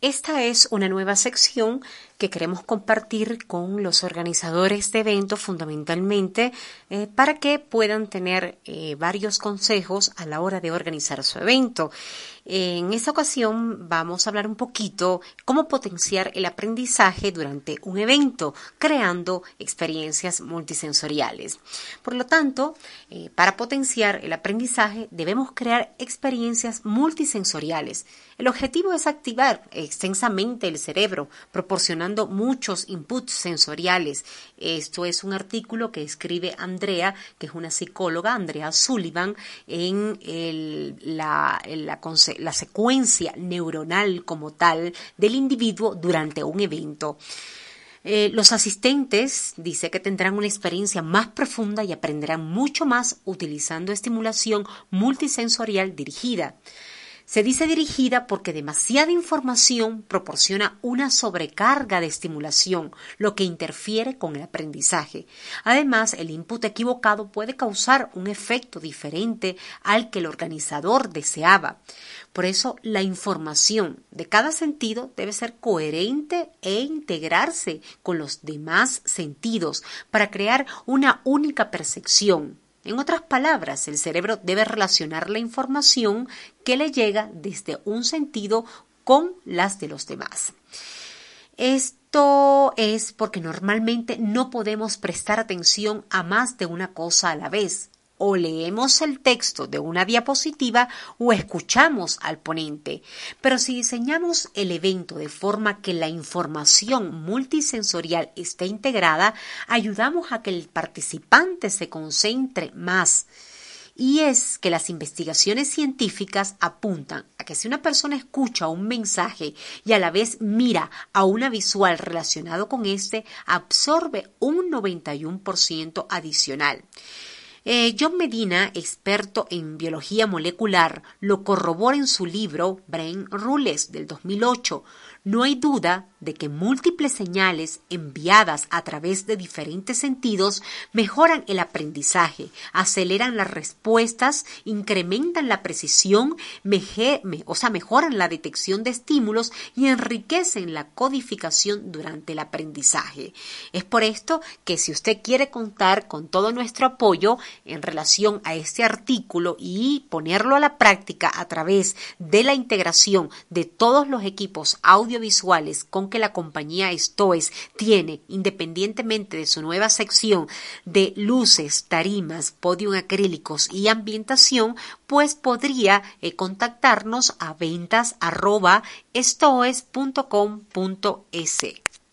Esta es una nueva sección que queremos compartir con los organizadores de eventos fundamentalmente para que puedan tener varios consejos a la hora de organizar su evento. En esta ocasión vamos a hablar un poquito cómo potenciar el aprendizaje durante un evento, creando experiencias multisensoriales. Por lo tanto, para potenciar el aprendizaje debemos crear experiencias multisensoriales. El objetivo es activar extensamente el cerebro, proporcionando muchos inputs sensoriales. Esto es un artículo que escribe Andrea, que es una psicóloga, Andrea Sullivan, en la secuencia neuronal como tal del individuo durante un evento. Los asistentes dice que tendrán una experiencia más profunda y aprenderán mucho más utilizando estimulación multisensorial dirigida. Se dice dirigida porque demasiada información proporciona una sobrecarga de estimulación, lo que interfiere con el aprendizaje. Además, el input equivocado puede causar un efecto diferente al que el organizador deseaba. Por eso, la información de cada sentido debe ser coherente e integrarse con los demás sentidos para crear una única percepción. En otras palabras, el cerebro debe relacionar la información que le llega desde un sentido con las de los demás. Esto es porque normalmente no podemos prestar atención a más de una cosa a la vez. O leemos el texto de una diapositiva o escuchamos al ponente. Pero si diseñamos el evento de forma que la información multisensorial esté integrada, ayudamos a que el participante se concentre más. Y es que las investigaciones científicas apuntan a que si una persona escucha un mensaje y a la vez mira a una visual relacionado con este, absorbe un 91% adicional. John Medina, experto en biología molecular, lo corrobora en su libro Brain Rules del 2008. No hay duda de que múltiples señales enviadas a través de diferentes sentidos mejoran el aprendizaje, aceleran las respuestas, incrementan la precisión, mejoran la detección de estímulos y enriquecen la codificación durante el aprendizaje. Es por esto que si usted quiere contar con todo nuestro apoyo en relación a este artículo y ponerlo a la práctica a través de la integración de todos los equipos audiovisuales con que la compañía Stoes tiene, independientemente de su nueva sección de luces, tarimas, podium acrílicos y ambientación, pues podría contactarnos a ventas@stoes.com.es.